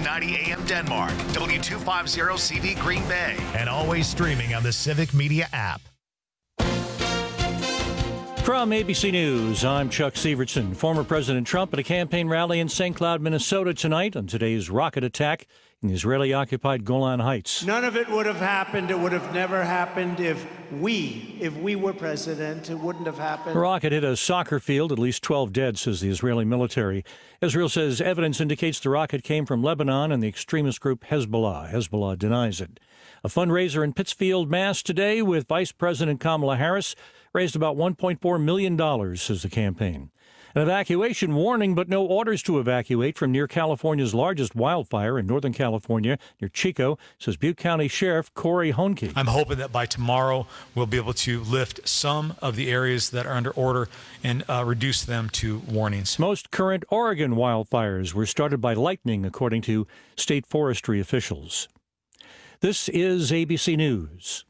690 AM Denmark, W250 CD Green Bay, and always streaming on the Civic Media app. From ABC News, I'm Chuck Severson. Former President Trump at a campaign rally in St. Cloud, Minnesota tonight on today's rocket attack in the Israeli-occupied Golan Heights. None of it would have happened. It would have never happened if we were president. It wouldn't have happened. The rocket hit a soccer field, at least 12 dead, says the Israeli military. Israel says evidence indicates the rocket came from Lebanon and the extremist group Hezbollah. Hezbollah denies it. A fundraiser in Pittsfield, Mass. Today with Vice President Kamala Harris raised about $1.4 million, says the campaign. An evacuation warning, but no orders to evacuate from near California's largest wildfire in Northern California, near Chico, says Butte County Sheriff Corey Honke. I'm hoping that by tomorrow we'll be able to lift some of the areas that are under order and reduce them to warnings. Most current Oregon wildfires were started by lightning, according to state forestry officials. This is ABC News.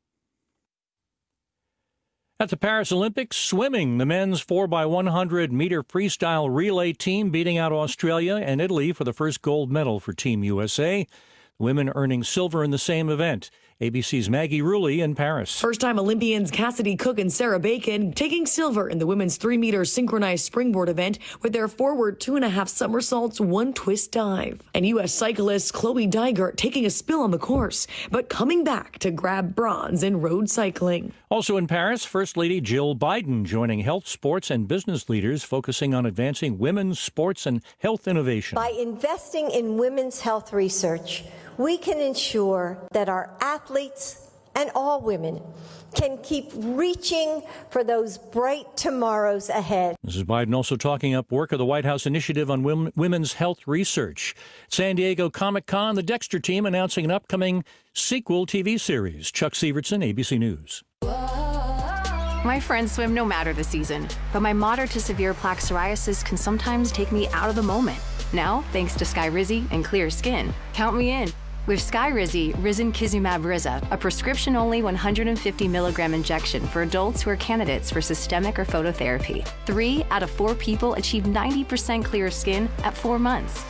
At the Paris Olympics, swimming, the men's 4x100-meter freestyle relay team beating out Australia and Italy for the first gold medal for Team USA. Women earning silver in the same event. ABC's Maggie Rulli in Paris. First-time Olympians Cassidy Cook and Sarah Bacon taking silver in the women's 3-meter synchronized springboard event with their forward 2.5 somersaults, 1 twist dive. And U.S. cyclist Chloe Dygert taking a spill on the course, but coming back to grab bronze in road cycling. Also in Paris, First Lady Jill Biden joining health, sports, and business leaders focusing on advancing women's sports and health innovation. By investing in women's health research, we can ensure that our athletes and all women can keep reaching for those bright tomorrows ahead. Mrs. Biden also talking up work of the White House initiative on women's health research. San Diego Comic-Con, the Dexter team announcing an upcoming sequel TV series. Chuck Severson, ABC News. My friends swim no matter the season, but my moderate to severe plaque psoriasis can sometimes take me out of the moment. Now, thanks to Skyrizi and clear skin, count me in. With Skyrizi Risankizumab Riza, a prescription-only 150 milligram injection for adults who are candidates for systemic or phototherapy. 3 out of 4 people achieve 90% clear skin at 4 months.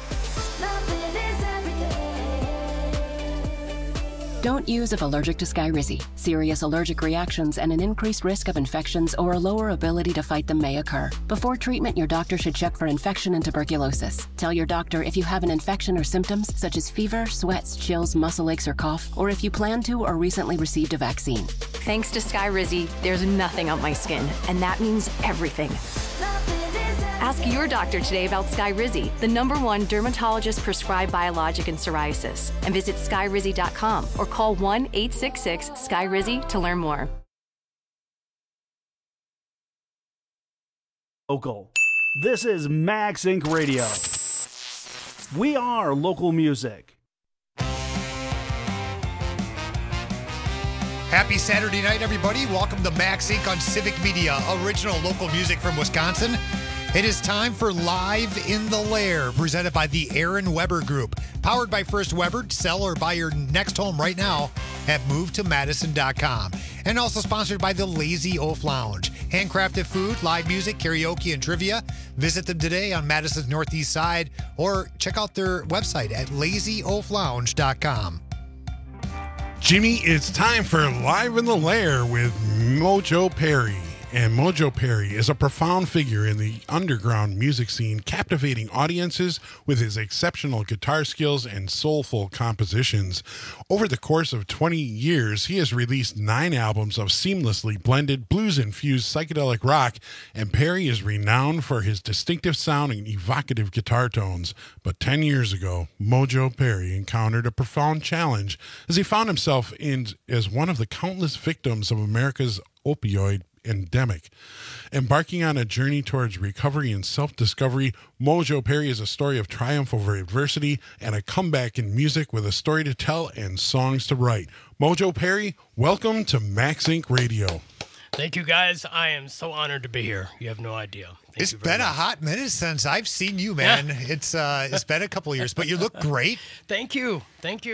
Don't use if allergic to Skyrizi. Serious allergic reactions and an increased risk of infections or a lower ability to fight them may occur. Before treatment, your doctor should check for infection and tuberculosis. Tell your doctor if you have an infection or symptoms such as fever, sweats, chills, muscle aches, or cough, or if you plan to or recently received a vaccine. Thanks to Skyrizi, there's nothing on my skin, and that means everything. Ask your doctor today about Skyrizi, the #1 dermatologist-prescribed biologic in psoriasis, and visit skyrizi.com or call 1-866-SKYRIZI to learn more. Local. This is Max Inc. Radio. We are local music. Happy Saturday night, everybody. Welcome to Max Inc. on Civic Media, original local music from Wisconsin. It is time for Live in the Lair, presented by the Aaron Weber Group. Powered by First Weber. Sell or buy your next home right now at movetomadison.com. And also sponsored by the Lazy Oaf Lounge. Handcrafted food, live music, karaoke, and trivia. Visit them today on Madison's Northeast Side or check out their website at lazyoaflounge.com. Jimmy, it's time for Live in the Lair with Mojo Perry. And Mojo Perry is a profound figure in the underground music scene, captivating audiences with his exceptional guitar skills and soulful compositions. Over the course of 20 years, he has released 9 albums of seamlessly blended blues-infused psychedelic rock, and Perry is renowned for his distinctive sound and evocative guitar tones. But 10 years ago, Mojo Perry encountered a profound challenge as he found himself as one of the countless victims of America's opioid endemic. Embarking on a journey towards recovery and self-discovery, Mojo Perry is a story of triumph over adversity and a comeback in music with a story to tell and songs to write. Mojo Perry, welcome to Max Inc. Radio. Thank you, guys. I am so honored to be here. You have no idea. It's been a hot minute since I've seen you, man. Yeah. It's been a couple of years, but you look great. Thank you. Thank you.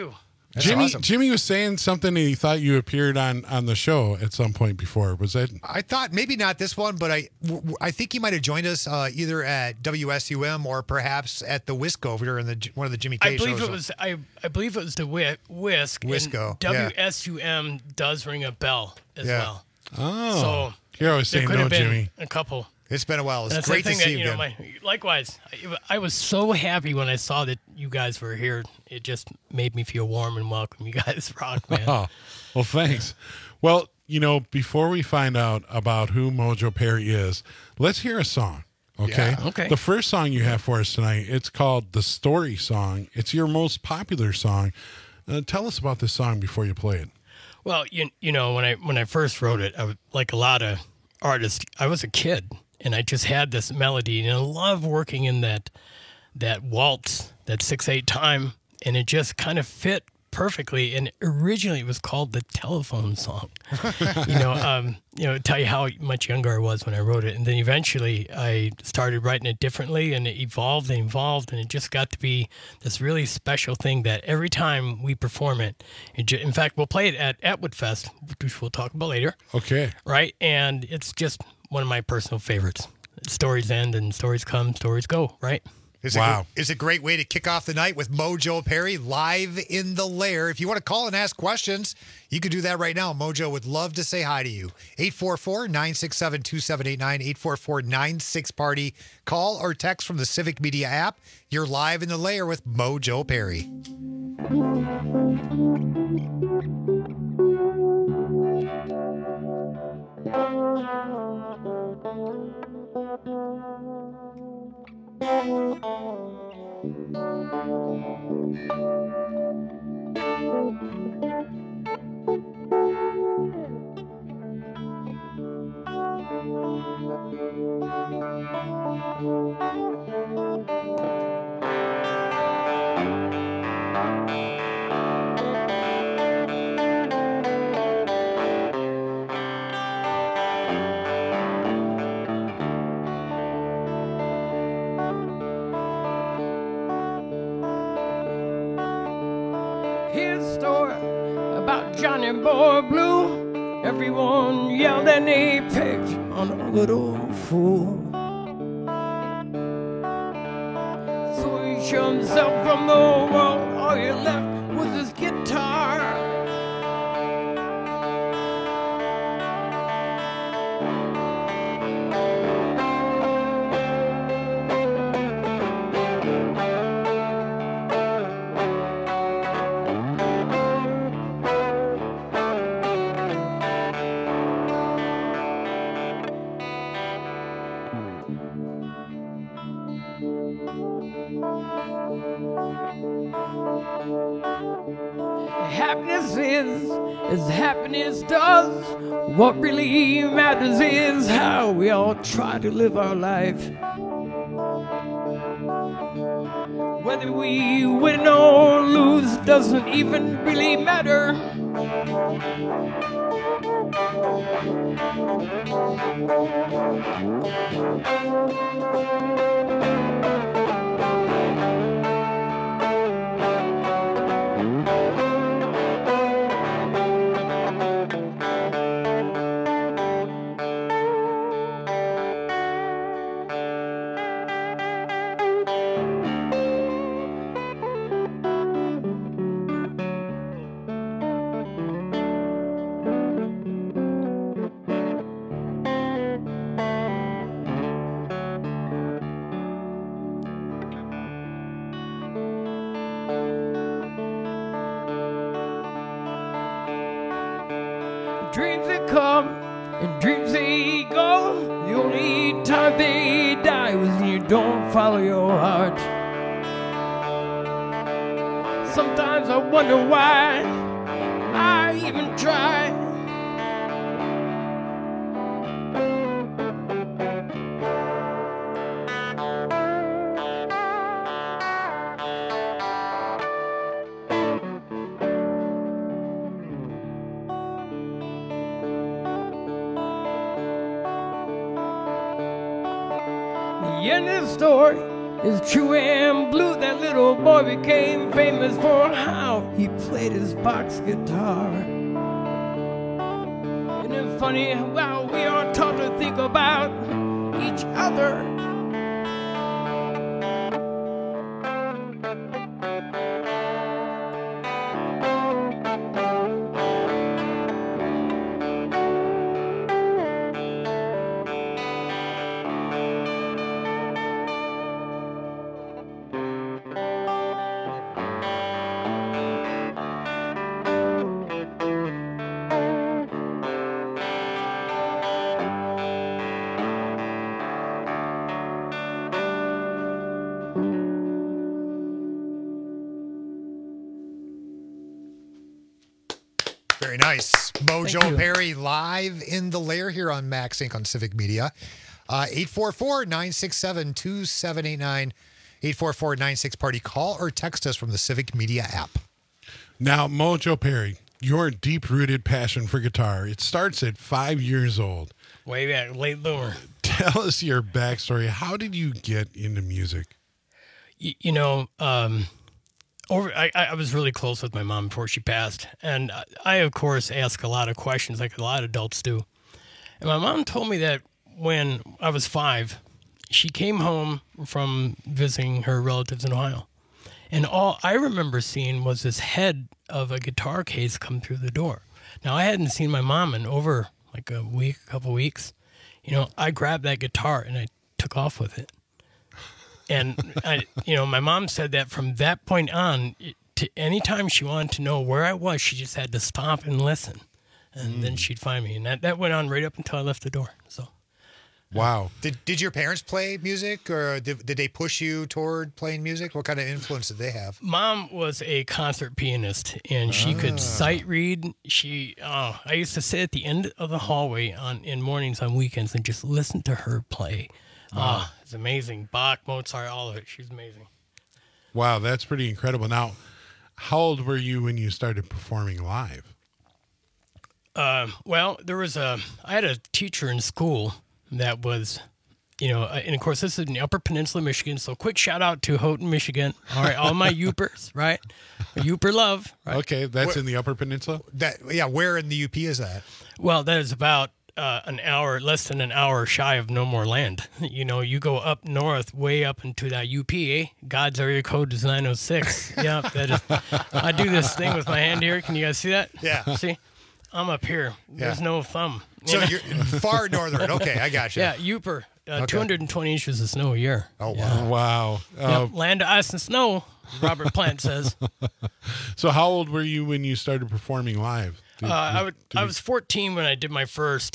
That's Jimmy, awesome. Jimmy was saying something and he thought you appeared on the show at some point before. Was that? I thought maybe not this one, but I think he might have joined us either at WSUM or perhaps at the Wisco during one of the Jimmy K shows. I believe it was the Whisk. Wisco. WSUM does ring a bell as well. Oh. So you're always saying no, Jimmy. A couple. It's been a while. It's That's great to see you again. Likewise, I was so happy when I saw that you guys were here. It just made me feel warm and welcome. You guys rock, man. Oh, well, thanks. Well, before we find out about who Mojo Perry is, let's hear a song. Okay. Yeah, okay. The first song you have for us tonight, it's called The Story Song. It's your most popular song. Tell us about this song before you play it. Well, when I first wrote it, I was, like a lot of artists, I was a kid. And I just had this melody, and I love working in that waltz, that 6/8 time, and it just kind of fit perfectly. And originally, it was called the telephone song. Tell you how much younger I was when I wrote it, and then eventually I started writing it differently, and it evolved, and it just got to be this really special thing that every time we perform it, in fact, we'll play it at Atwood Fest, which we'll talk about later. Okay. Right, and it's just one of my personal favorites. Stories end and stories come, stories go, right? It's a great way to kick off the night with Mojo Perry live in the Lair. If you want to call and ask questions, you could do that right now. Mojo would love to say hi to you. 844-967-2789, 844-96-PARTY. Call or text from the Civic Media app. You're live in the Lair with Mojo Perry. Here's a story about Johnny Boy Blue. Everyone yelled and they picked on a little fool. So he showed himself from the world. All he left was his guitar. Happiness is as happiness does. What really matters is how we all try to live our life. Whether we win or lose doesn't even really matter. Dreams that come and dreams they go. The only time they die was when you don't follow your heart. Sometimes I wonder why I even try. The end of the story It's true and blue, that little boy became famous for how he played his box guitar. Isn't it funny how we are taught to think about each other? Very nice. Mojo Perry live in the lair here on Max Inc. on Civic Media. 844-967-2789. 844-96-PARTY. Call or text us from the Civic Media app. Now, Mojo Perry, your deep-rooted passion for guitar, it starts at 5 years old. Way back, late bloomer. Tell us your backstory. How did you get into music? I was really close with my mom before she passed. And I, of course, ask a lot of questions like a lot of adults do. And my mom told me that when I was 5, she came home from visiting her relatives in Ohio. And all I remember seeing was this head of a guitar case come through the door. Now, I hadn't seen my mom in over like a couple weeks. I grabbed that guitar and I took off with it. And my mom said that from that point on, to anytime she wanted to know where I was, she just had to stop and listen, and then she'd find me. And that went on right up until I left the door. So, wow. Did your parents play music, or did they push you toward playing music? What kind of influence did they have? Mom was a concert pianist, and she could sight read. I used to sit at the end of the hallway in mornings on weekends and just listen to her play. Wow. It's amazing. Bach, Mozart, all of it. She's amazing. Wow, that's pretty incredible. Now, how old were you when you started performing live? Well, I had a teacher in school that was, and of course this is in the Upper Peninsula, Michigan. So quick shout out to Houghton, Michigan. All right, all my Yoopers, right? Yooper love. Right? Okay, that's in the Upper Peninsula? Where in the UP is that? Well, that is about less than an hour shy of No More Land. You go up north, way up into that UP, God's area code is 906. Yeah, that is. I do this thing with my hand here. Can you guys see that? Yeah. See? I'm up here. There's no thumb. So you're far northern. Okay, I got you. Yeah, Yooper. 220 inches of snow a year. Oh, wow. Yeah. Wow. Yep, land of ice and snow, Robert Plant says. So how old were you when you started performing live? I was 14 when I did my first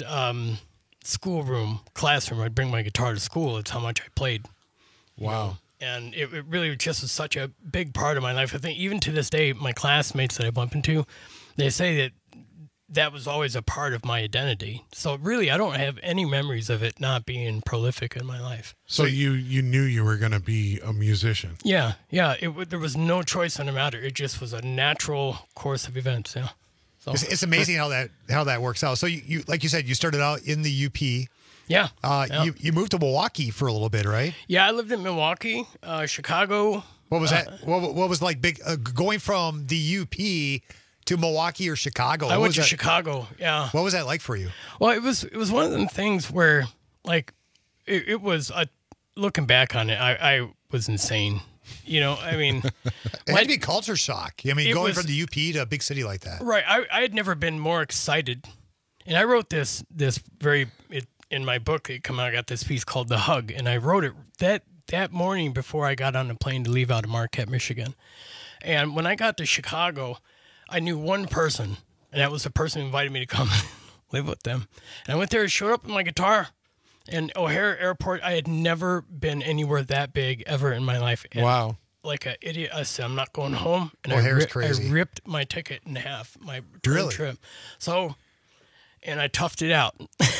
classroom. I'd bring my guitar to school. That's how much I played. Wow. And it really just was such a big part of my life. I think even to this day, my classmates that I bump into, they say that was always a part of my identity. So really, I don't have any memories of it not being prolific in my life. So you knew you were going to be a musician? Yeah. There was no choice in the matter. It just was a natural course of events, yeah. So. It's amazing how that works out. So you like you said, you started out in the UP. Yeah. You moved to Milwaukee for a little bit, right? Yeah, I lived in Milwaukee, Chicago. What was that? What was like big going from the UP to Milwaukee or Chicago? I went to Chicago. Yeah. What was that like for you? Well, it was one of them things where like it was looking back on it, I was insane. I mean, it had to be culture shock. I mean, going from the UP to a big city like that. Right. I had never been more excited. And I wrote this in my book. I got this piece called The Hug. And I wrote it that morning before I got on the plane to leave out of Marquette, Michigan. And when I got to Chicago, I knew one person, and that was the person who invited me to come live with them. And I went there, showed up with my guitar. And O'Hare Airport, I had never been anywhere that big ever in my life. And wow. Like an idiot, I said, I'm not going home. And O'Hare's crazy. I ripped my ticket in half, my return trip. So, and I toughed it out.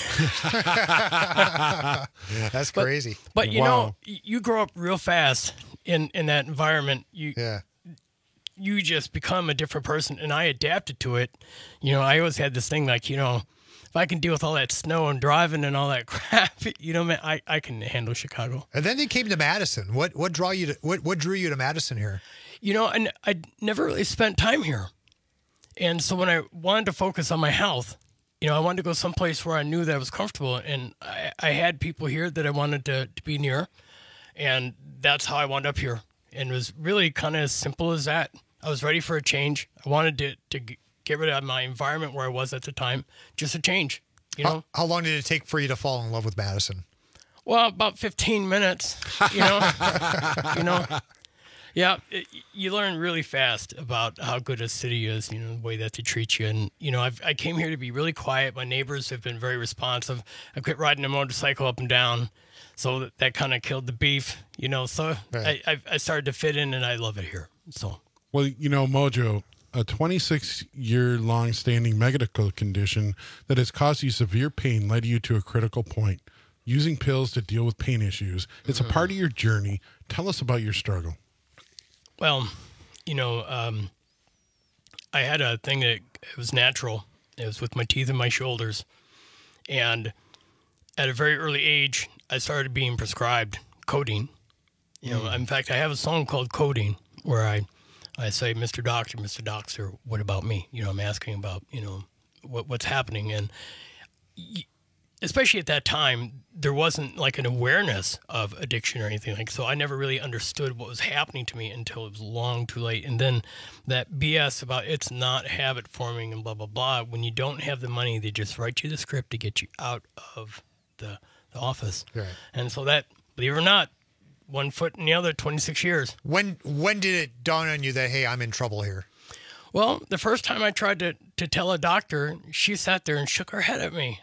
That's crazy. But you know, you grow up real fast in that environment. You just become a different person. And I adapted to it. I always had this thing like, if if I can deal with all that snow and driving and all that crap, you know, man, I can handle Chicago. And then you came to Madison. What drew you to Madison here? You know, and I never really spent time here. And so when I wanted to focus on my health, you know, I wanted to go someplace where I knew that I was comfortable. And I had people here that I wanted to be near. And that's how I wound up here. And it was really kind of as simple as that. I was ready for a change. I wanted to get rid of my environment where I was at the time. Just a change, you know. How long did it take for you to fall in love with Madison? Well, about 15 minutes, you know. You know. Yeah, you learn really fast about how good a city is, you know, the way that they treat you. And, you know, I came here to be really quiet. My neighbors have been very responsive. I quit riding a motorcycle up and down. So that kind of killed the beef, you know. So right. I started to fit in, and I love it here. So, well, you know, Mojo, a 26-year-long standing medical condition that has caused you severe pain led you to a critical point, using pills to deal with pain issues. It's a part of your journey. Tell us about your struggle. Well, you know, I had a thing that it was natural. It was with my teeth and my shoulders. And at a very early age, I started being prescribed codeine. You know, in fact, I have a song called Codeine where I say, Mr. Doctor, what about me? You know, I'm asking about, you know, what's happening. And especially at that time, there wasn't like an awareness of addiction or anything like. So I never really understood what was happening to me until it was long too late. And then that BS about it's not habit forming and blah, blah, blah. When you don't have the money, they just write you the script to get you out of the office. Right. And so that, believe it or not, one foot in the other, 26 years. When did it dawn on you that, hey, I'm in trouble here? Well, the first time I tried to tell a doctor, she sat there and shook her head at me.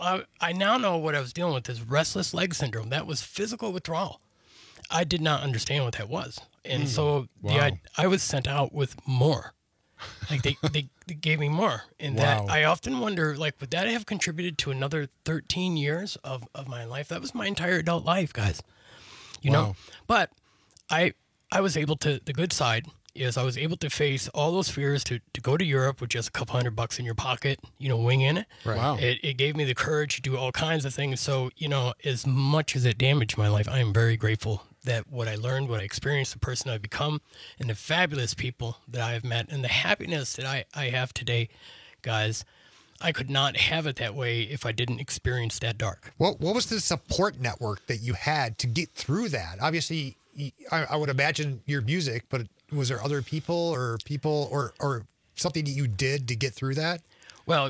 I now know what I was dealing with is restless leg syndrome. That was physical withdrawal. I did not understand what that was. And so I was sent out with more. Like they gave me more. And that I often wonder, like, would that have contributed to another 13 years of my life? That was my entire adult life, guys. You know? But I was able to, the good side is I was able to face all those fears to go to Europe with just a couple $100 in your pocket, you know, winging it. Right. Wow. It gave me the courage to do all kinds of things. So, you know, as much as it damaged my life, I am very grateful that what I learned, what I experienced, the person I've become, and the fabulous people that I have met, and the happiness that I have today, guys, I could not have it that way if I didn't experience that dark. What was the support network that you had to get through that? Obviously, I would imagine your music, but was there other people or something that you did to get through that? Well,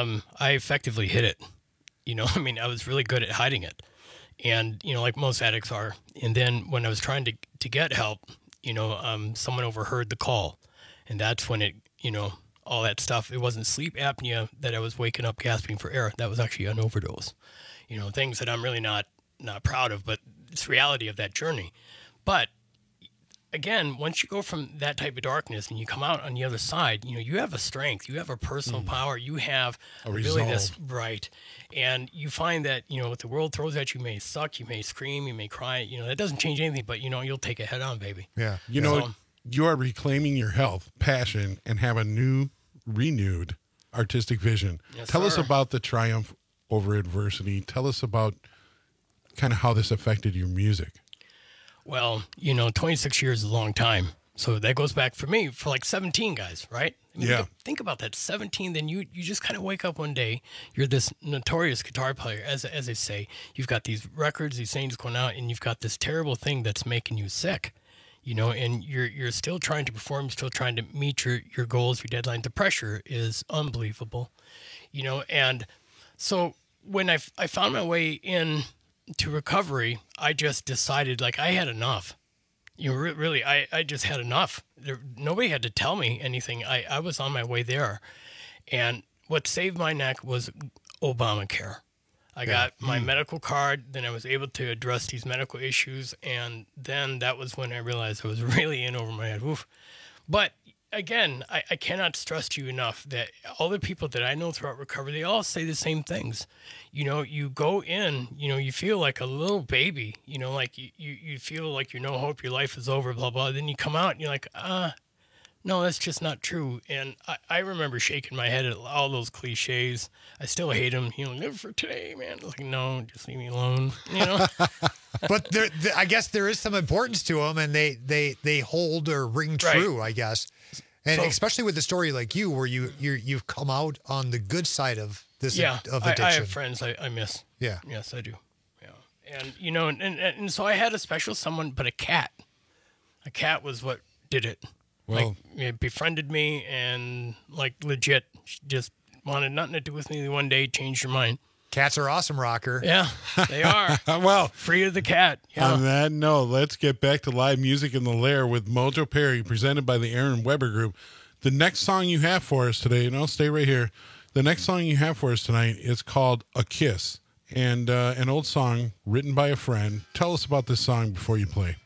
I effectively hid it. You know, I mean, I was really good at hiding it. And, you know, like most addicts are. And then when I was trying to get help, you know, someone overheard the call. And that's when it, you know, all that stuff. It wasn't sleep apnea that I was waking up gasping for air. That was actually an overdose. You know, things that I'm really not proud of, but it's reality of that journey. But again, once you go from that type of darkness and you come out on the other side, you know, you have a strength, you have a personal power, you have a resolve. This right. And you find that, you know, what the world throws at you may suck, you may scream, you may cry, you know, that doesn't change anything, but, you know, you'll take it head on, baby. Yeah. You know, you are reclaiming your health, passion, and have a renewed artistic vision. Yes, Tell us sir. about the triumph over adversity. Tell us about kind of how this affected your music. Well, you know, 26 years is a long time. So that goes back for me for like 17, guys, right? I mean, yeah. Think about that. 17, then you just kind of wake up one day. You're this notorious guitar player, as they say. You've got these records, these things going out, and you've got this terrible thing that's making you sick. You know, and you're still trying to perform, still trying to meet your goals, your deadlines. The pressure is unbelievable, you know. And so when I found my way in to recovery, I just decided, like, I had enough. You know, really, I just had enough. Nobody had to tell me anything. I was on my way there. And what saved my neck was Obamacare. I got my medical card, then I was able to address these medical issues, and then that was when I realized I was really in over my head. Oof. But again, I cannot stress to you enough that all the people that I know throughout recovery, they all say the same things. You know, you go in, you know, you feel like a little baby, you know, like you feel like you no hope, your life is over, blah, blah. Then you come out and you're like, No, that's just not true. And I remember shaking my head at all those cliches. I still hate them. Live for today, man. Like, no, just leave me alone. But I guess there is some importance to them, and they hold or ring true, I guess. And especially with a story like you, where you've come out on the good side of this of addiction. I have friends I miss. Yeah. Yes, I do. Yeah. And and so I had a special someone, but a cat. A cat was what did it. Well, it befriended me and legit just wanted nothing to do with me. One day changed her mind. Cats are awesome, Rocker. Yeah, they are. Well, free of the cat. Yeah. On that note, let's get back to live music in the Lair with Mojo Perry, presented by the Aaron Weber Group. The next song you have for us today, and I'll stay right here. The next song you have for us tonight is called "A Kiss," and an old song written by a friend. Tell us about this song before you play.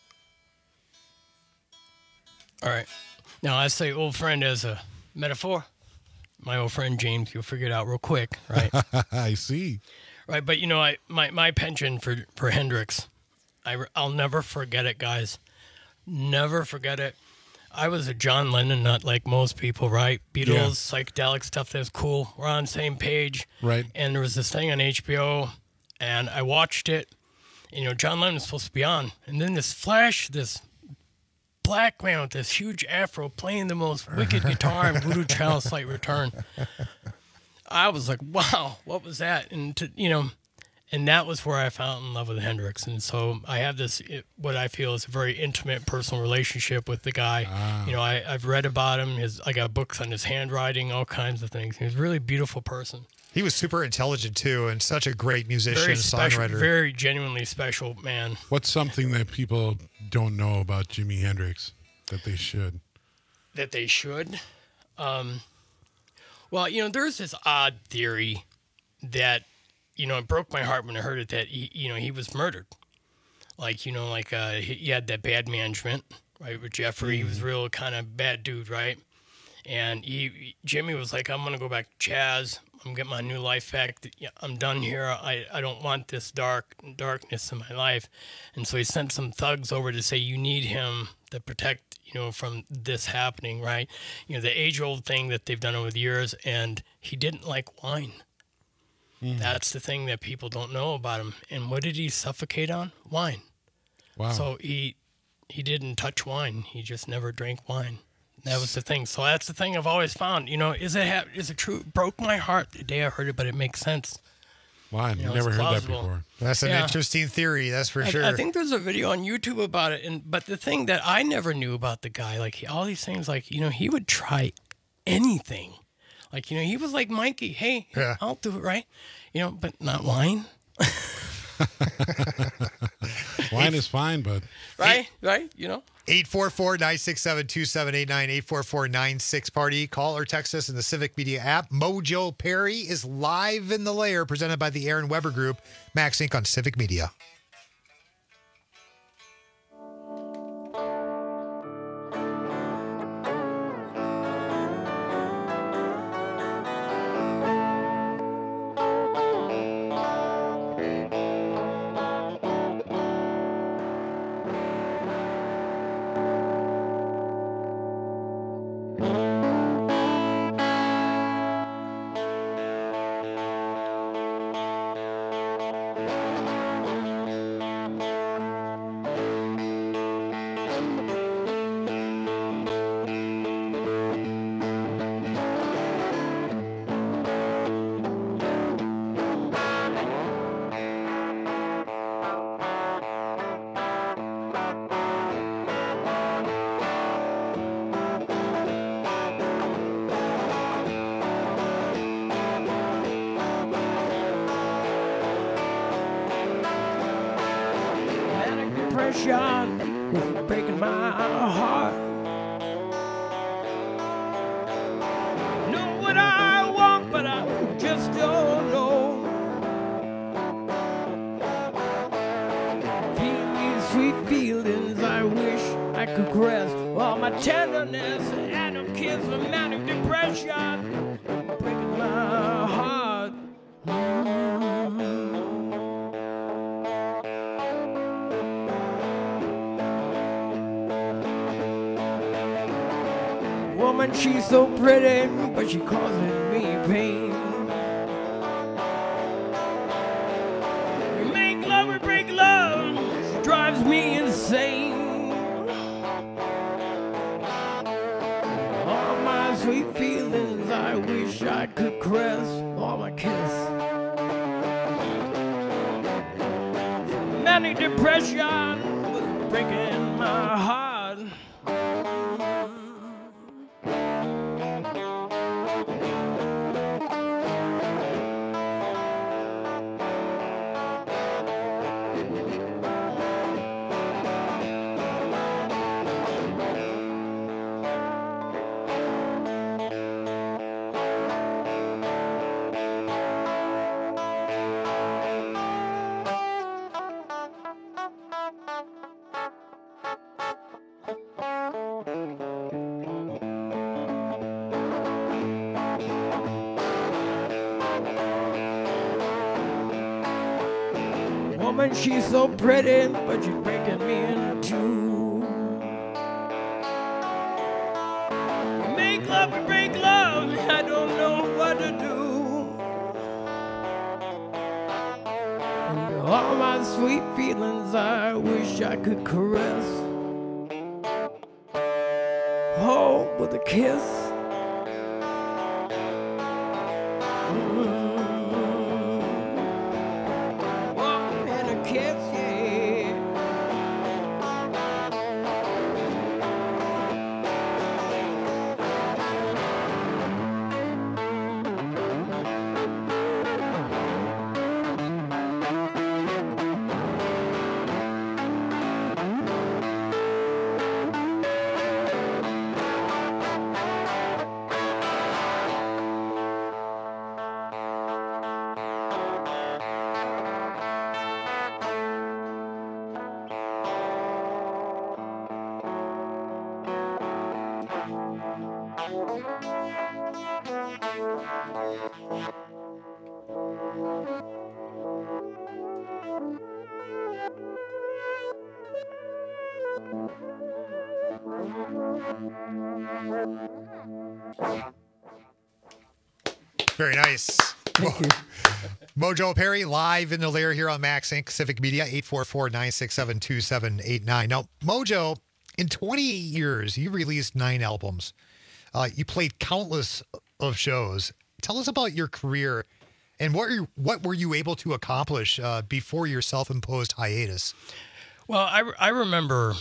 All right. Now, I say old friend as a metaphor. My old friend James, you'll figure it out real quick, right? I see. Right, but my penchant for Hendrix, I'll never forget it, guys. Never forget it. I was a John Lennon nut like most people, right? Beatles, psychedelic stuff that's cool. We're on the same page. Right. And there was this thing on HBO, and I watched it. John Lennon was supposed to be on. And then this black man with this huge afro playing the most wicked guitar in Voodoo Child's Slight Return. I was like, wow, what was that? And and that was where I fell in love with Hendrix. And so I have what I feel is a very intimate personal relationship with the guy. I've read about him. I got books on his handwriting, all kinds of things. He was a really beautiful person. He was super intelligent too, and such a great musician, very special, songwriter. Very genuinely special man. What's something that people don't know about Jimi Hendrix that they should? That they should? Well, there's this odd theory that, it broke my heart when I heard it that he was murdered. He had that bad management, right, with Jeffrey. He was a real kind of bad dude, right? And Jimmy was like, I'm going to go back to Chaz. I'm getting my new life back. I'm done here. I don't want this darkness in my life. And so he sent some thugs over to say, you need him to protect, from this happening, right? The age-old thing that they've done over the years. And he didn't like wine. That's the thing that people don't know about him. And what did he suffocate on? Wine. Wow. So he didn't touch wine. He just never drank wine. That was the thing. So that's the thing I've always found. Is it true? It broke my heart the day I heard it, but it makes sense. Wow, I've never heard that before. That's an interesting theory, that's for sure. I think there's a video on YouTube about it. But the thing that I never knew about the guy, all these things, he would try anything. He was like Mikey. Hey, I'll do it, right? But not wine. Wine is fine, but... Right? 844-967-2789, 844-96-PARTY. Call or text us in the Civic Media app. Mojo Perry is live in the Lair, presented by the Aaron Weber Group. Max Inc. on Civic Media. Depression is breaking my heart. Know what I want, but I just don't know. Feel these sweet feelings, I wish I could caress all my tenderness and a kiss of manic depression breaking my heart. Woman, she's so pretty, but she causing me pain. We make love, we break love, she drives me insane. All my sweet feelings, I wish I could caress. All my kiss. Manic depression was breaking my heart. Woman, she's so pretty, but she's breaking me in two. We make love, we break love, I don't know what to do. And all my sweet feelings, I wish I could caress. Oh, with a kiss. Very nice. Thank you. Mojo Perry live in the lair here on Max Inc. Civic Media, 844-967-2789. Now, Mojo, in 28 years, you released 9 albums. You played countless of shows. Tell us about your career and what were you able to accomplish before your self-imposed hiatus? Well, I remember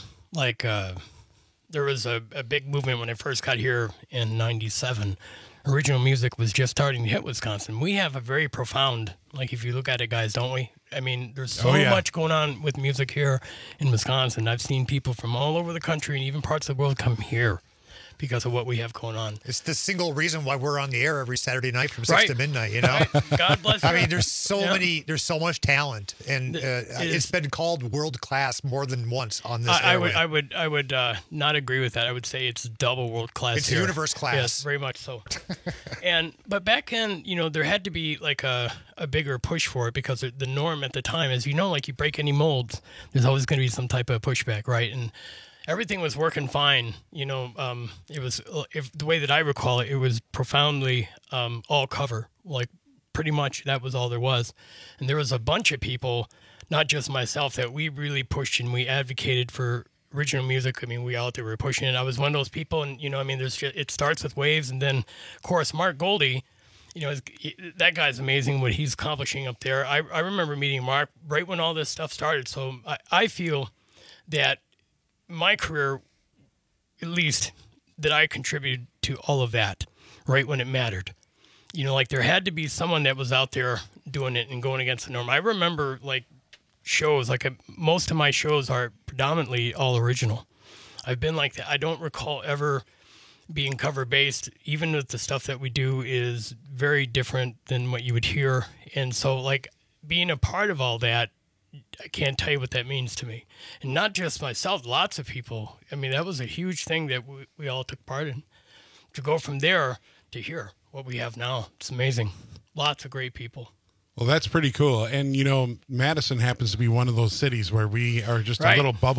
there was a big movement when I first got here in 97. Original music was just starting to hit Wisconsin. We have a very profound, if you look at it, guys, don't we? I mean, there's so much going on with music here in Wisconsin. I've seen people from all over the country and even parts of the world come here because of what we have going on. It's the single reason why we're on the air every Saturday night from 6 to midnight, you know? God bless you. I mean, there's so much talent, and it's been called world class more than once on this airway. I would not agree with that. I would say it's double world class. It's here. universe class. Yes, very much so. But back then, there had to be a bigger push for it because the norm at the time is, you break any molds, there's always going to be some type of pushback, right? And everything was working fine. It was, if the way that I recall it, it was profoundly all cover. Pretty much that was all there was. And there was a bunch of people, not just myself, that we really pushed and we advocated for original music. I mean, we out there were pushing it. I was one of those people, and it starts with waves, and then of course Mark Goldie. That guy's amazing what he's accomplishing up there. I remember meeting Mark right when all this stuff started. So I feel that my career, at least, that I contributed to all of that right when it mattered. There had to be someone that was out there doing it and going against the norm. I remember shows, most of my shows are predominantly all original. I've been like that. I don't recall ever being cover based. Even with the stuff that we do is very different than what you would hear. And so being a part of all that, I can't tell you what that means to me. And not just myself, lots of people. I mean, that was a huge thing that we all took part in. To go from there to here, what we have now, it's amazing. Lots of great people. Well, that's pretty cool. And, Madison happens to be one of those cities where we are just a little bubble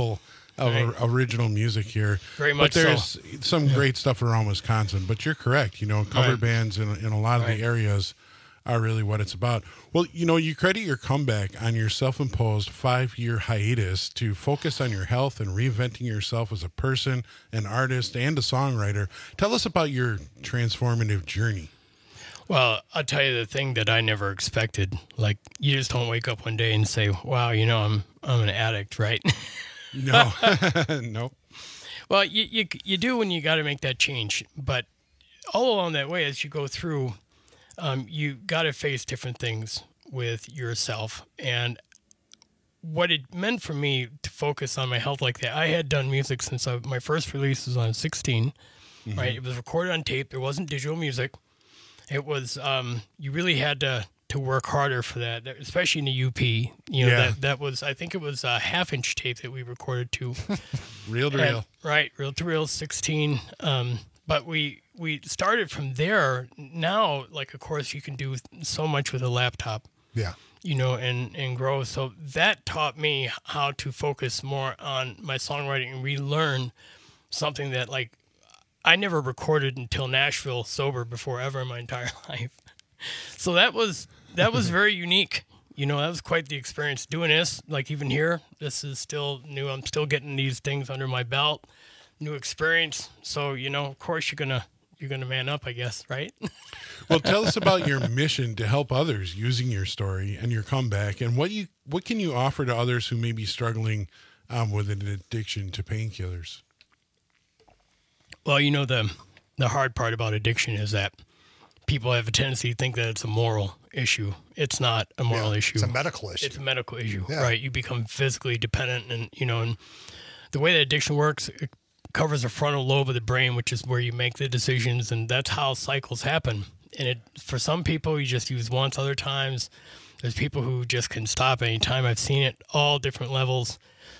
of original music here. Very much so. But there's some great stuff around Wisconsin. But you're correct. Cover bands in a lot of the areas are really what it's about. Well, you credit your comeback on your self-imposed 5-year hiatus to focus on your health and reinventing yourself as a person, an artist, and a songwriter. Tell us about your transformative journey. Well, I'll tell you the thing that I never expected. Like, you just don't wake up one day and say, wow, I'm an addict, right? No. Nope. Well, you do when you got to make that change. But all along that way, as you go through, you got to face different things with yourself. And what it meant for me to focus on my health like that, I had done music since my first release was on 16, right? It was recorded on tape. There wasn't digital music. It was, you really had to work harder for that, especially in the UP. That was, I think it was a half-inch tape that we recorded to. Reel to reel. Right, reel to reel, 16. But we started from there. Now, like, of course, you can do so much with a laptop. Yeah. And grow. So that taught me how to focus more on my songwriting and relearn something that, like, I never recorded until Nashville sober before ever in my entire life. So that was very unique. That was quite the experience doing this. Like, even here, this is still new. I'm still getting these things under my belt, new experience. So, of course you're gonna man up, I guess, right? Well, tell us about your mission to help others using your story and your comeback, and what can you offer to others who may be struggling with an addiction to painkillers? Well, the hard part about addiction is that people have a tendency to think that it's a moral issue. It's not a moral issue. It's a medical issue. It's a medical issue, right? You become physically dependent, and and the way that addiction works, it covers the frontal lobe of the brain, which is where you make the decisions, and that's how cycles happen. And for some people, you just use once. Other times, there's people who just can stop anytime. I've seen it all different levels.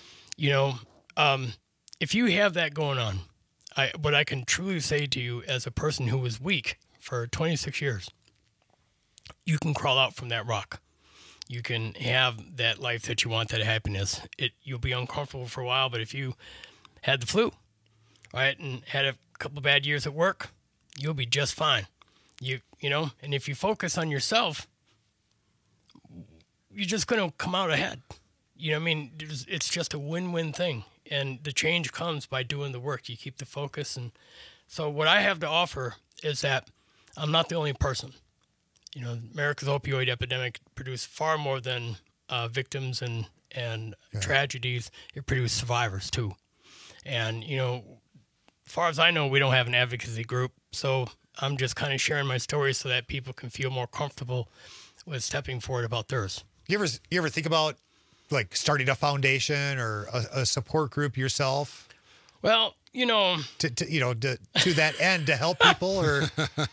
If you have that going on, what I can truly say to you as a person who was weak for 26 years, you can crawl out from that rock. You can have that life that you want, that happiness. You'll be uncomfortable for a while, but if you had the flu, right, and had a couple of bad years at work, you'll be just fine. And if you focus on yourself, you're just going to come out ahead. It's just a win-win thing. And the change comes by doing the work. You keep the focus. And so what I have to offer is that I'm not the only person. America's opioid epidemic produced far more than victims and tragedies. It produced survivors, too. And, as far as I know, we don't have an advocacy group. So I'm just kind of sharing my story so that people can feel more comfortable with stepping forward about theirs. You ever think about, like, starting a foundation or a support group yourself? Well, to that end, to help people, or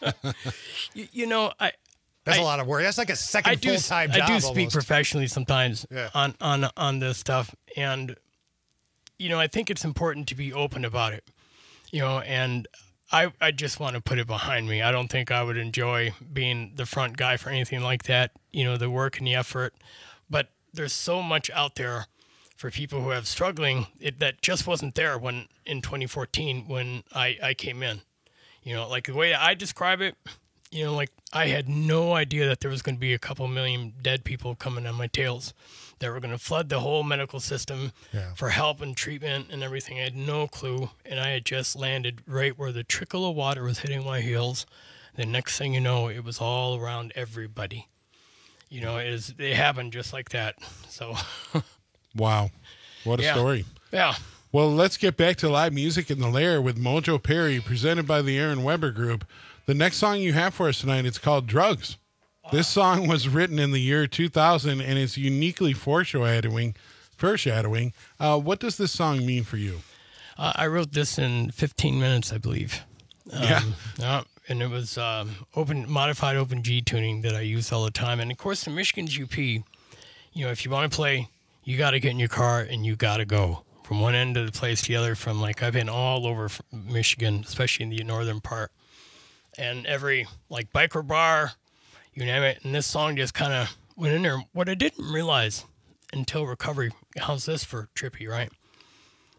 that's a lot of work. That's like a second full-time job. I do speak almost professionally sometimes on this stuff, and I think it's important to be open about it. And I just want to put it behind me. I don't think I would enjoy being the front guy for anything like that. The work and the effort, but there's so much out there for people who have struggling that just wasn't there in 2014 when I came in. Like the way I describe it, like I had no idea that there was going to be a couple million dead people coming on my tails that were going to flood the whole medical system for help and treatment and everything. I had no clue, and I had just landed right where the trickle of water was hitting my heels. The next thing you know, it was all around everybody. It happened just like that. So, wow, what a story! Yeah. Well, let's get back to live music in the Lair with Mojo Perry, presented by the Aaron Weber Group. The next song you have for us tonight, it's called Drugs. This song was written in the year 2000, and it's uniquely foreshadowing. What does this song mean for you? I wrote this in 15 minutes, I believe. And it was modified open G tuning that I use all the time. And of course, in Michigan's UP, if you want to play, you got to get in your car and you got to go from one end of the place to the other. I've been all over Michigan, especially in the northern part, and every biker bar, you name it. And this song just kind of went in there. What I didn't realize until recovery, how's this for trippy, right?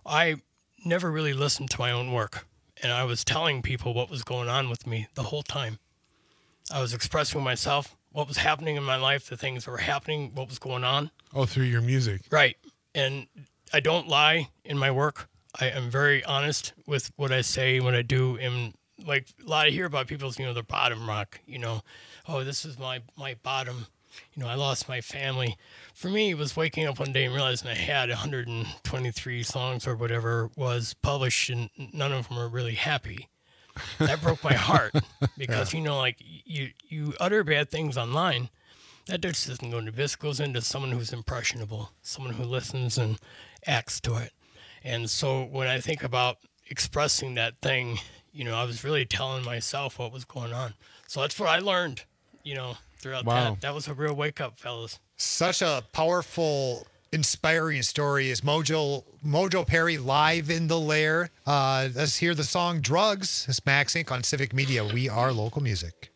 I never really listened to my own work, and I was telling people what was going on with me the whole time. I was expressing myself, what was happening in my life, the things that were happening, what was going on. Oh, through your music. Right. And I don't lie in my work. I am very honest with what I say, what I do. And like a lot I hear about people's, their bottom rock, oh, this is my bottom. I lost my family. For me, it was waking up one day and realizing I had 123 songs or whatever was published, and none of them were really happy. That broke my heart because, you utter bad things online. That just doesn't go into this. It goes into someone who's impressionable, someone who listens and acts to it. And so when I think about expressing that thing, I was really telling myself what was going on. So that's what I learned, throughout that. That was a real wake-up, fellas. Such a powerful, inspiring story is Mojo Perry live in the Lair. Let's hear the song Drugs. It's Max Inc. on Civic Media. We are local music.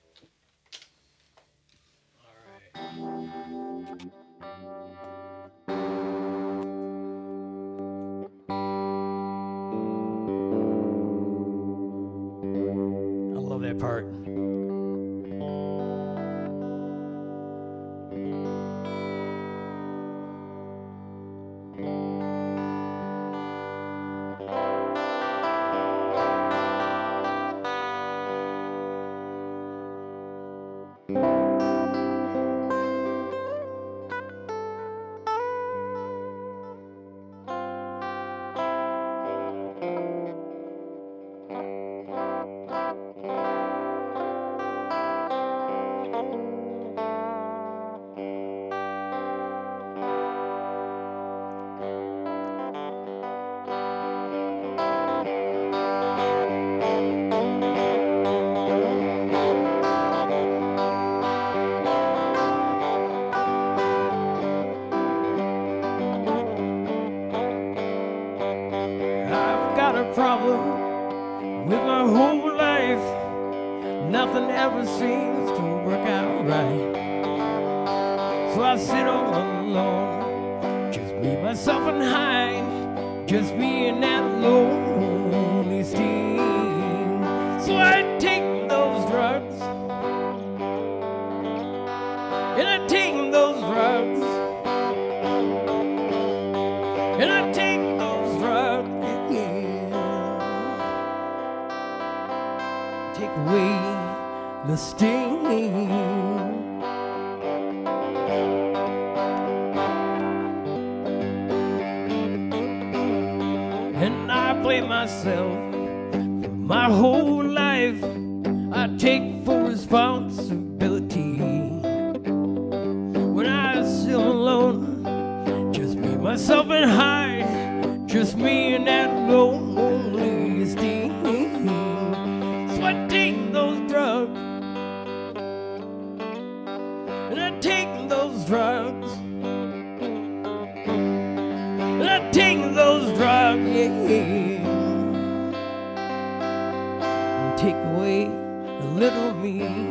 I love that part. Problem with my whole life. Nothing ever seems to work out right. So I sit all alone, just me, myself, and hide, just me in that lonely steam. So I take those drugs, and I take those drugs, and I take those drugs. Take away the sting. And I blame myself for my whole life. I take full responsibility. When I sit alone, just me, myself, and hide, just me in that lonely steam. I take those drugs, and I take those drugs, and I take those drugs, yeah, and take away a little me.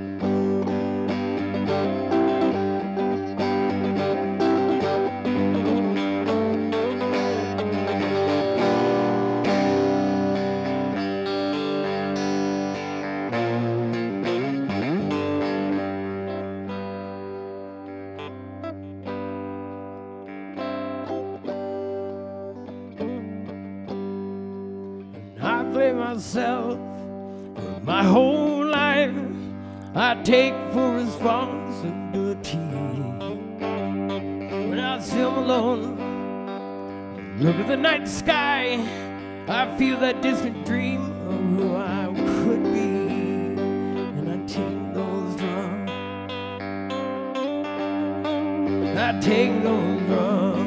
Myself for my whole life. I take full responsibility. When I sit alone, look at the night sky, I feel that distant dream of who I could be. And I take those drugs, I take those drugs,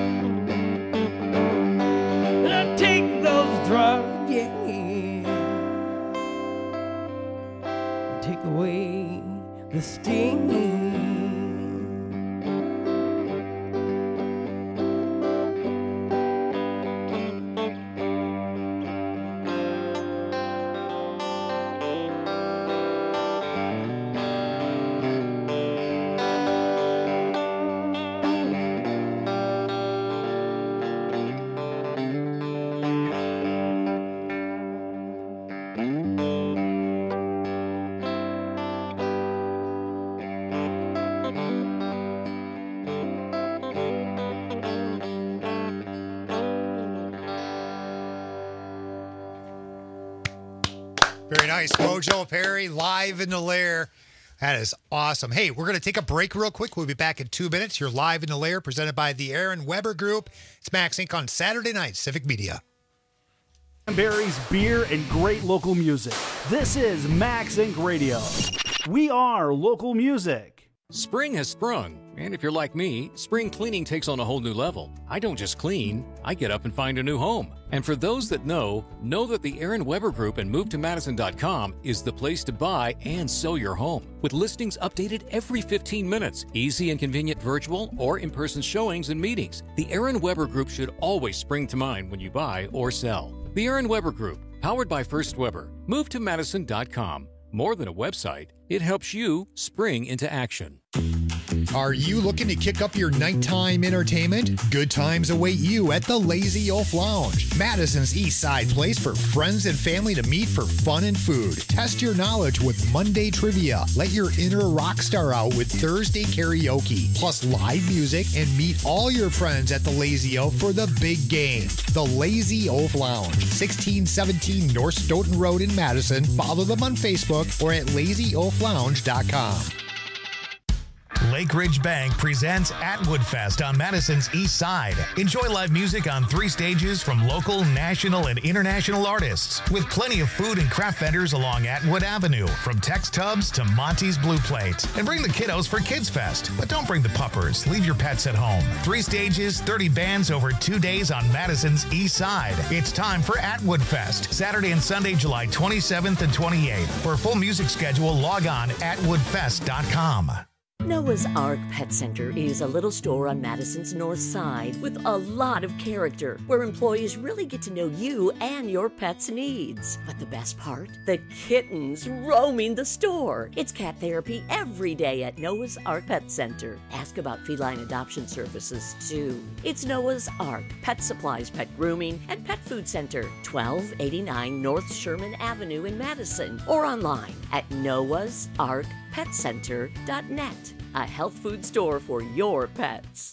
and I take those drugs, yeah. Take away the sting. Very nice. Mojo Perry live in the lair. That is awesome. Hey, we're going to take a break real quick. We'll be back in 2 minutes. You're live in the lair, presented by the Aaron Weber Group. It's Max Inc. on Saturday night, Civic Media. Berries, beer, and great local music. This is Max Inc. Radio. We are local music. Spring has sprung, and if you're like me, spring cleaning takes on a whole new level. I don't just clean, I get up and find a new home. And for those that know that the Aaron Weber Group and MoveToMadison.com is the place to buy and sell your home. With listings updated every 15 minutes, easy and convenient virtual or in-person showings and meetings, the Aaron Weber Group should always spring to mind when you buy or sell. The Aaron Weber Group, powered by First Weber. MoveToMadison.com. More than a website, it helps you spring into action. Are you looking to kick up your nighttime entertainment? Good times await you at the Lazy Oaf Lounge, Madison's East Side place for friends and family to meet for fun and food. Test your knowledge with Monday trivia. Let your inner rock star out with Thursday karaoke, plus live music, and meet all your friends at the Lazy Oaf for the big game. The Lazy Oaf Lounge, 1617 North Stoughton Road in Madison. Follow them on Facebook or at lazyoaflounge.com. Lake Ridge Bank presents Atwood Fest on Madison's East Side. Enjoy live music on 3 stages from local, national, and international artists, with plenty of food and craft vendors along Atwood Avenue, from Tex Tubs to Monty's Blue Plate. And bring the kiddos for Kids Fest, but don't bring the puppers. Leave your pets at home. 3 stages, 30 bands over 2 days on Madison's East Side. It's time for Atwood Fest, Saturday and Sunday, July 27th and 28th. For a full music schedule, log on atwoodfest.com. Noah's Ark Pet Center is a little store on Madison's north side with a lot of character, where employees really get to know you and your pet's needs. But the best part? The kittens roaming the store. It's cat therapy every day at Noah's Ark Pet Center. Ask about feline adoption services, too. It's Noah's Ark Pet Supplies, Pet Grooming, and Pet Food Center, 1289 North Sherman Avenue in Madison, or online at noahsarkpetcenter.net. A health food store for your pets.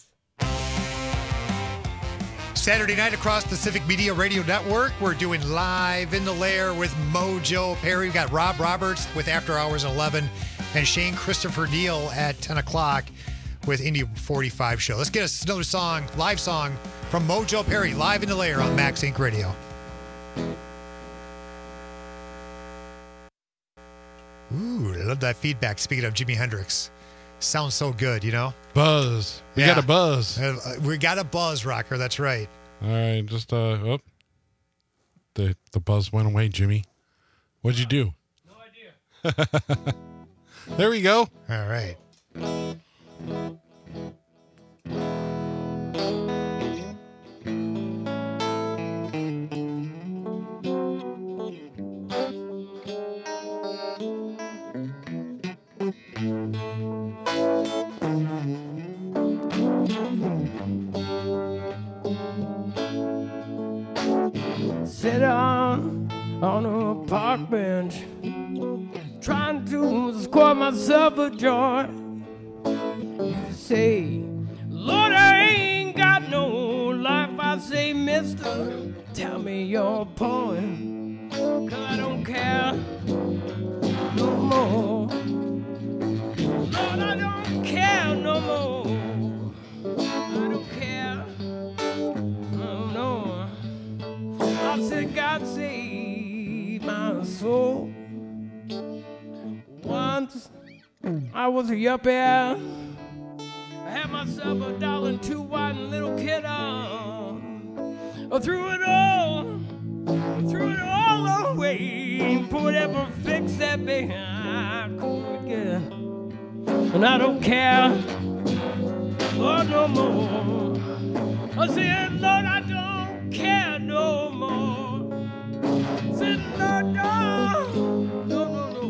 Saturday night across the Civic Media Radio Network, we're doing Live in the Lair with Mojo Perry. We've got Rob Roberts with After Hours at 11 and Shane Christopher Neal at 10 o'clock with Indy 45 show. Let's get us another song, live song from Mojo Perry, Live in the Lair on Max Inc. Radio. Ooh, I love that feedback. Speaking of Jimi Hendrix. Sounds so good, you know? Buzz. We got a buzz. We got a buzz, Rocker. That's right. All right. Just, the buzz went away, Jimmy. What'd you do? No idea. There we go. All right. Sit on a park bench, trying to score myself a joy. You say, Lord, I ain't got no life. I say, mister, tell me your poem, 'cause I don't care no more. Lord, I don't care no more. I don't care. Oh, no. I said, God save my soul. Once I was a yuppie. I had myself $1.02 white and little kid on. I threw it all away for whatever fix that baby I could get. And I don't care, Lord, no more. I said, Lord, I don't care no more. I said, Lord, no.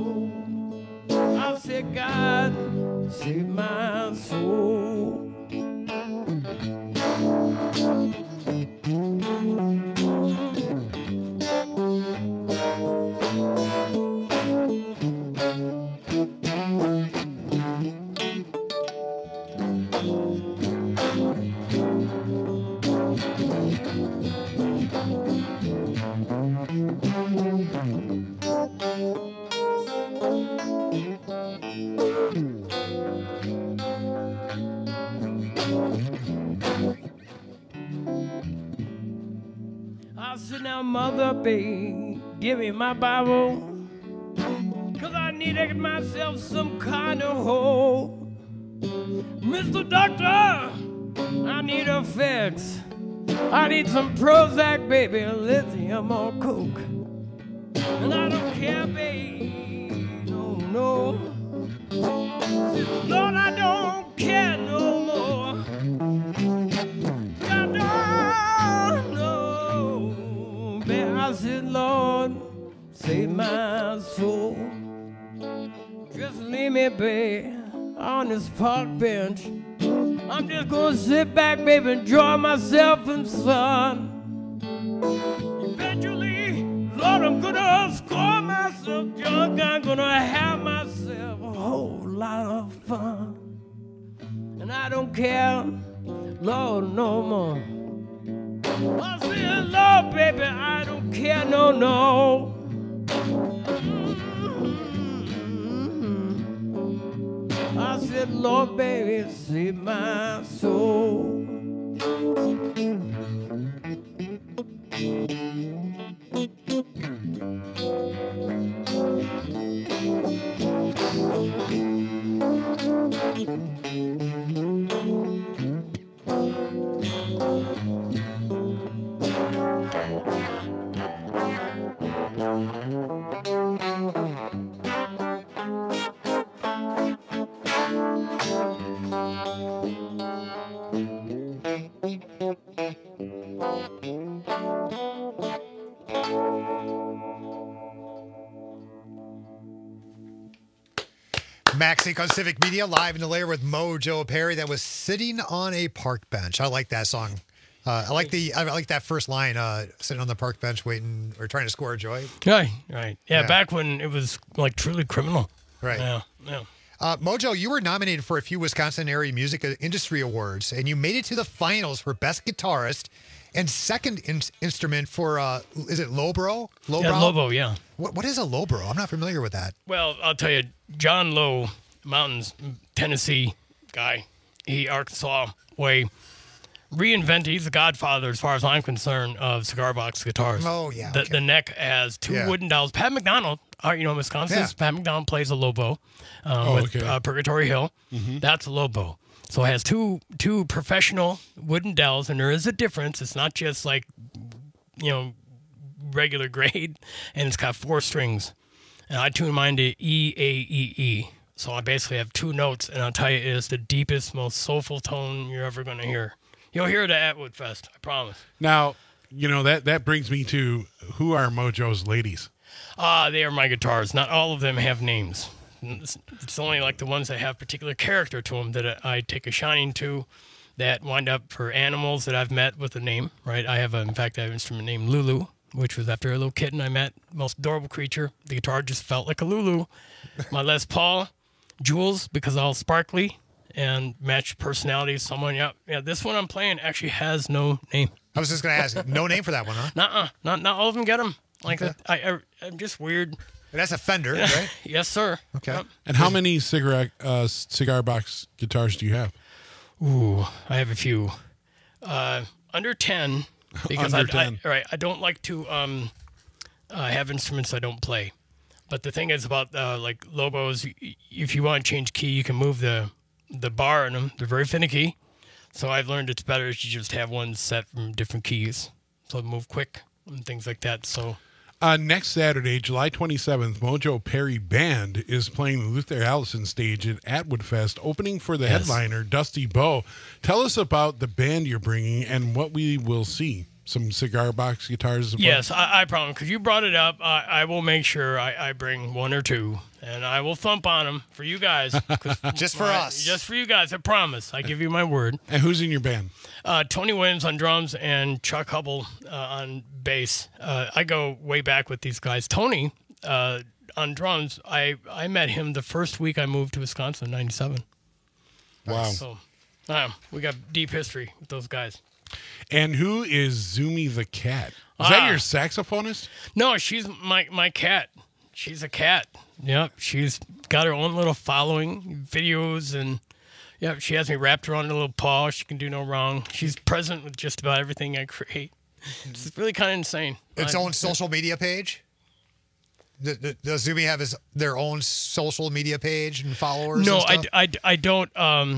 I said, God, save my soul. I said, now, mother, babe, give me my Bible, 'cause I need to get myself some kind of hole. Mr. Doctor, I need a fix. I need some Prozac, baby, lithium or coke. And I don't care, babe, no. Lord, I don't care no more. I don't know, babe. I said, Lord, save my soul. Just leave me, babe, on this park bench. I'm just gonna sit back, baby, enjoy myself in the sun. Eventually, Lord, I'm gonna score myself drunk. I'm gonna have myself a whole lot of fun. And I don't care, Lord, no more. I said, Lord, baby, I don't care, no. I said, Lord, baby, save my soul. Max Inc. on Civic Media, live in the lair with Mojo Perry. That was Sitting on a Park Bench. I like that song. I like that first line, sitting on the park bench waiting or trying to score a joy. Right. Yeah, back when it was like truly criminal. Right. Yeah. Mojo, you were nominated for a few Wisconsin area music industry awards, and you made it to the finals for Best Guitarist and second instrument for, is it Lowbro? Yeah, Lobo, yeah. What is a Lowbro? I'm not familiar with that. Well, I'll tell you, John Lowe, Mountains, Tennessee guy, he Arkansas way, reinvented, he's the godfather, as far as I'm concerned, of cigar box guitars. Oh, yeah. The neck has two wooden dowels. Pat McDonald, Wisconsin's Pat McDonald plays a Lobo with Purgatory Hill. Mm-hmm. That's a Lobo. So it has two professional wooden dowels, and there is a difference. It's not just like, regular grade, and it's got 4 strings. And I tune mine to E, A, E, E. So I basically have 2 notes, and I'll tell you, it is the deepest, most soulful tone you're ever going to hear. You'll hear it at Woodfest, I promise. Now, that brings me to, who are Mojo's ladies? They are my guitars. Not all of them have names. It's only like the ones that have particular character to them that I take a shining to, that wind up for animals that I've met with a name, right? I have an instrument named Lulu, which was after a little kitten I met, most adorable creature. The guitar just felt like a Lulu. My Les Paul, Jules, because all sparkly and matched personality. Someone, yeah. This one I'm playing actually has no name. I was just going to ask, no name for that one, huh? Nuh-uh. Not all of them get them. Like that. I'm just weird. That's a Fender, right? Yes, sir. Okay. Yep. And how many cigar box guitars do you have? Ooh, I have a few. Under 10. Because Under 10. I don't like to have instruments I don't play. But the thing is about like Lobos, if you want to change key, you can move the bar in them. They're very finicky. So I've learned it's better if you just have one set from different keys. So move quick and things like that. So next Saturday, July 27th, Mojo Perry Band is playing the Luther Allison stage at Atwood Fest, opening for the headliner, Dusty Bowe. Tell us about the band you're bringing and what we will see. Some cigar box guitars? Yes, I promise. Because you brought it up, I will make sure I bring 1 or 2, and I will thump on them for you guys. Just for us. Just for you guys, I promise. I give you my word. And who's in your band? Tony Williams on drums and Chuck Hubble on bass. I go way back with these guys. Tony, on drums, I met him the first week I moved to Wisconsin in 97. Wow. So we got deep history with those guys. And who is Zumi the cat? Is that your saxophonist? No, she's my cat. She's a cat. Yep, she's got her own little following, videos, and yeah, she has me wrapped around a little paw. She can do no wrong. She's present with just about everything I create. It's really kind of insane. Its own social media page? Does Zumi have their own social media page and followers? No, and stuff? I don't.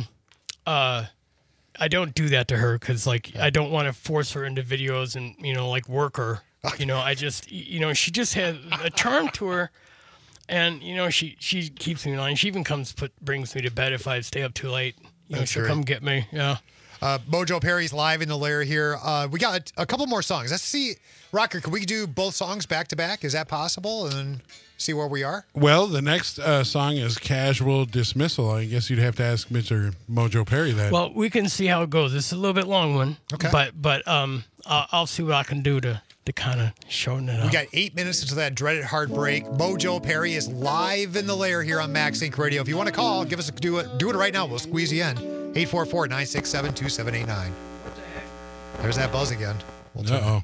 I don't do that to her because, like, I don't want to force her into videos and, like, work her. I just, she just has a charm to her, and she keeps me in line. She even brings me to bed if I stay up too late. She'll come get me. Yeah. Mojo Perry's live in the lair here. We got a couple more songs. Let's see, Rocker. Can we do both songs back to back? Is that possible? And then see where we are. Well, the next song is Casual Dismissal. I guess you'd have to ask Mr. Mojo Perry that. Well, we can see how it goes. It's a little bit long one. Okay. But I'll see what I can do to kind of shorten it up. We got 8 minutes until that dreaded heartbreak. Mojo Perry is live in the lair here on Max Inc. Radio. If you want to call, do it right now. We'll squeeze you in. 844-967-2789. There's that buzz again. Uh-oh.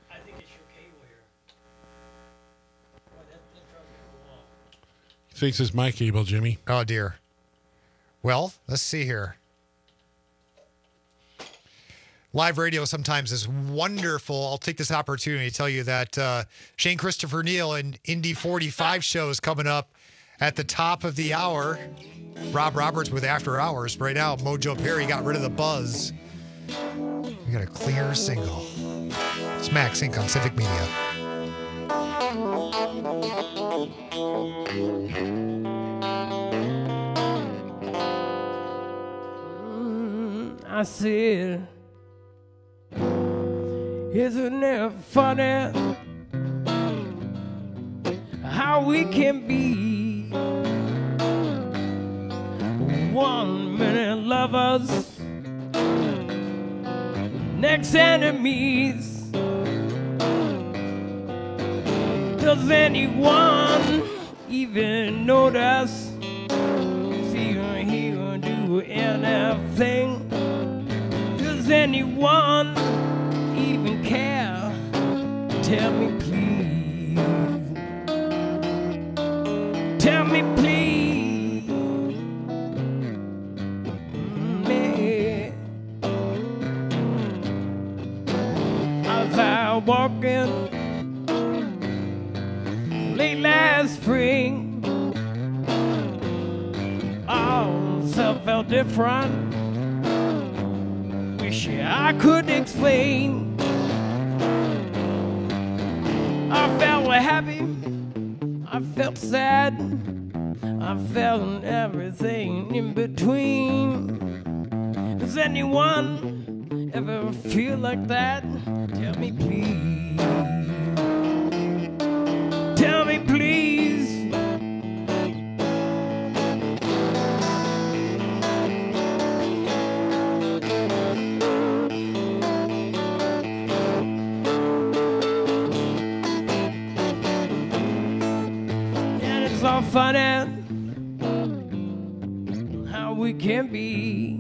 Thinks it's my cable, Jimmy. Oh, dear. Well, let's see here. Live radio sometimes is wonderful. I'll take this opportunity to tell you that Shane Christopher Neal and Indy 45 show is coming up at the top of the hour. Rob Roberts with After Hours. Right now, Mojo Perry got rid of the buzz. We got a clear single. It's Max Inc. on Civic Media. I said, isn't it funny how we can be 1 minute lovers, next enemies? Does anyone even notice? See or hear or do anything? Does anyone even care? Tell me please. Tell me please. Me. As I walk in late last spring, all self felt different. Wish I could explain. I felt happy, I felt sad, I felt everything in between. Does anyone ever feel like that? Tell me please. Tell me please. It's all funny how we can be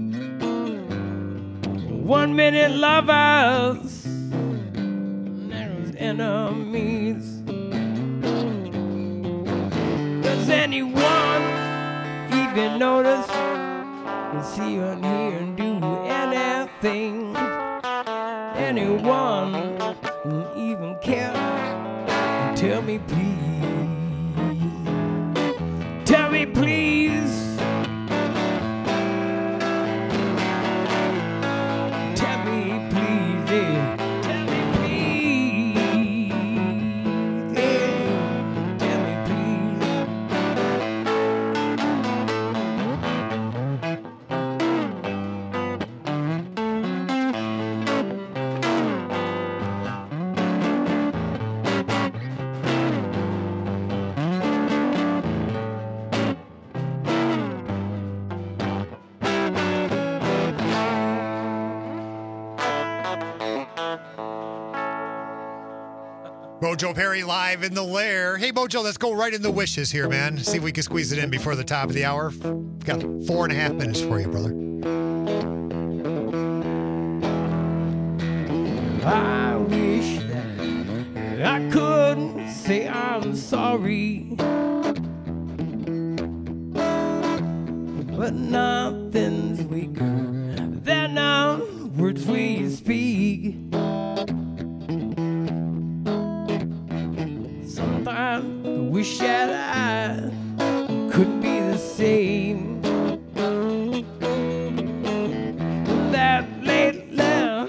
1 minute lovers, next enemies. Does anyone even notice? See and hear and do anything? Anyone even care? Tell me please. Tell me please. Tell me please, yeah. Tell me please, yeah. Tell me Mojo Perry live in the lair. Hey, Mojo, let's go right in the wishes here, man. See if we can squeeze it in before the top of the hour. Got 4.5 minutes for you, brother. I wish that I could say I'm sorry. but nothing's weaker than the words we speak. Sometimes I wish that I could be the same. That lately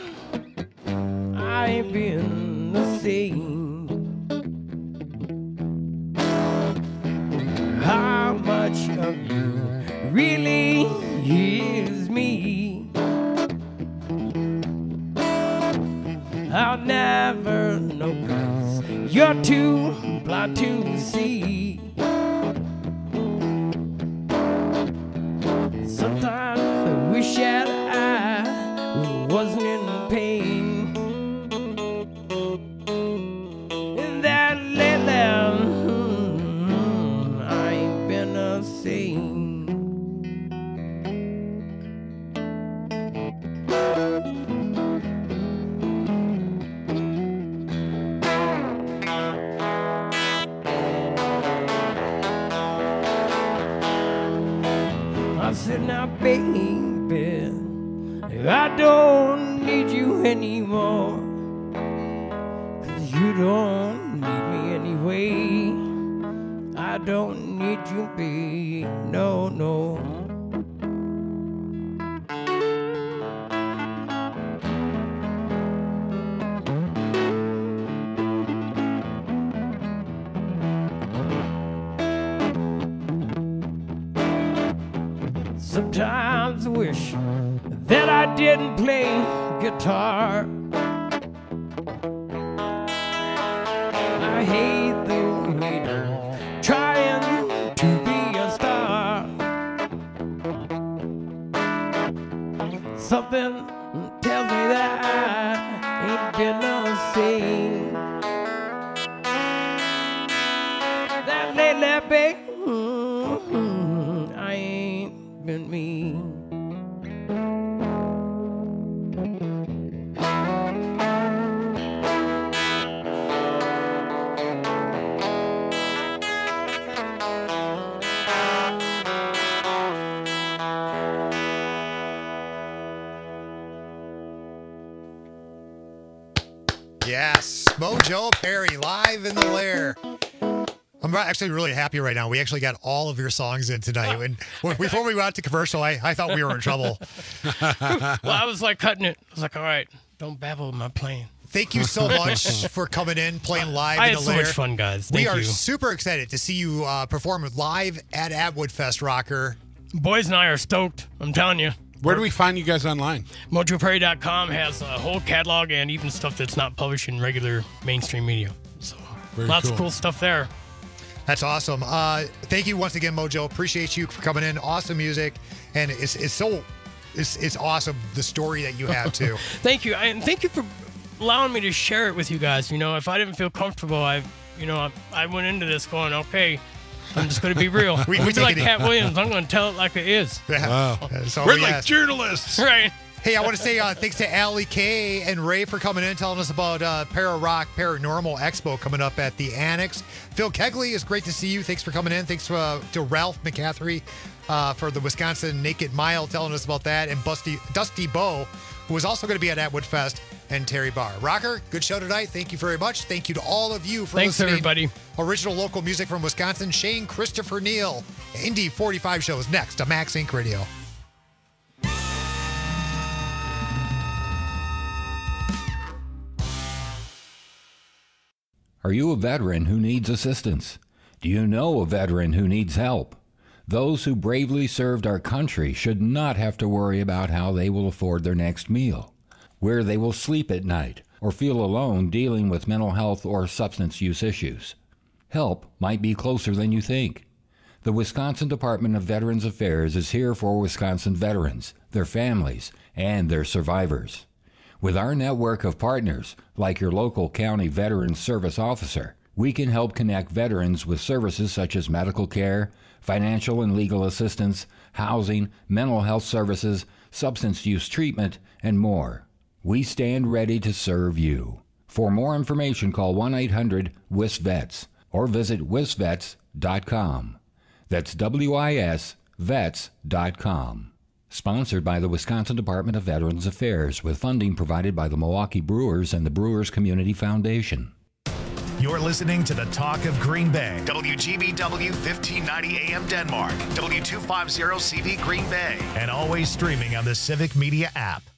I ain't been the same. How much of you really is me? I'll never know, 'cause you're too blind to see. Sometimes I wish that I wasn't in pain. And that lately I ain't been the same. I said, now baby, I don't need you anymore, 'cause you don't need me anyway. I don't need you, babe, no, no. Sometimes I wish that I didn't play guitar. I hate the weight of trying to be a star. Something tells me that I ain't been the same. That lately, babe, I ain't been me. Yes, Mojo Perry live in the Lair. I'm actually really happy right now. We actually got all of your songs in tonight. And before we went out to commercial, I thought we were in trouble. Well, I was like cutting it. I was like, all right, don't babble with my playing. Thank you so much for coming in, playing live I in had the so Lair. much fun, guys. We Thank are you. super excited to see you perform live at Atwood Fest, Rocker. Boys and I are stoked. I'm telling you. Where do we find you guys online? MojoPerry.com has a whole catalog and even stuff that's not published in regular mainstream media. So lots of cool stuff there. That's awesome. Thank you once again, Mojo. Appreciate you for coming in. Awesome music, and it's awesome the story that you have too. Thank you, and thank you for allowing me to share it with you guys. You know, if I didn't feel comfortable, I went into this going, okay, I'm just going to be real. we We're take like it- Cat Williams. I'm going to tell it like it is. Wow. So We're we like asked. journalists. Right. Hey, I want to say thanks to Allie K and Ray for coming in, telling us about Para-Rock Paranormal Expo coming up at the Annex. Phil Kegley, it's great to see you. Thanks for coming in. Thanks to Ralph McCaffrey for the Wisconsin Naked Mile, telling us about that. And Dusty Bow, who is also going to be at Atwood Fest, and Terry Barr. Rocker, good show tonight. Thank you very much. Thank you to all of you for Thanks, listening. everybody. Original local music from Wisconsin, Shane Christopher Neal. Indy 45 shows next to Max Inc. Radio. Are you a veteran who needs assistance? Do you know a veteran who needs help? Those who bravely served our country should not have to worry about how they will afford their next meal, where they will sleep at night, or feel alone dealing with mental health or substance use issues. Help might be closer than you think. The Wisconsin Department of Veterans Affairs is here for Wisconsin veterans, their families, and their survivors. With our network of partners, like your local county veterans service officer, we can help connect veterans with services such as medical care, financial and legal assistance, housing, mental health services, substance use treatment, and more. We stand ready to serve you. For more information, call 1-800-WISVETS or visit wisvets.com. That's WISVETS.com. vets.com. Sponsored by the Wisconsin Department of Veterans Affairs, with funding provided by the Milwaukee Brewers and the Brewers Community Foundation. You're listening to the Talk of Green Bay. WGBW 1590 AM Denmark. W250 CV Green Bay. And always streaming on the Civic Media app.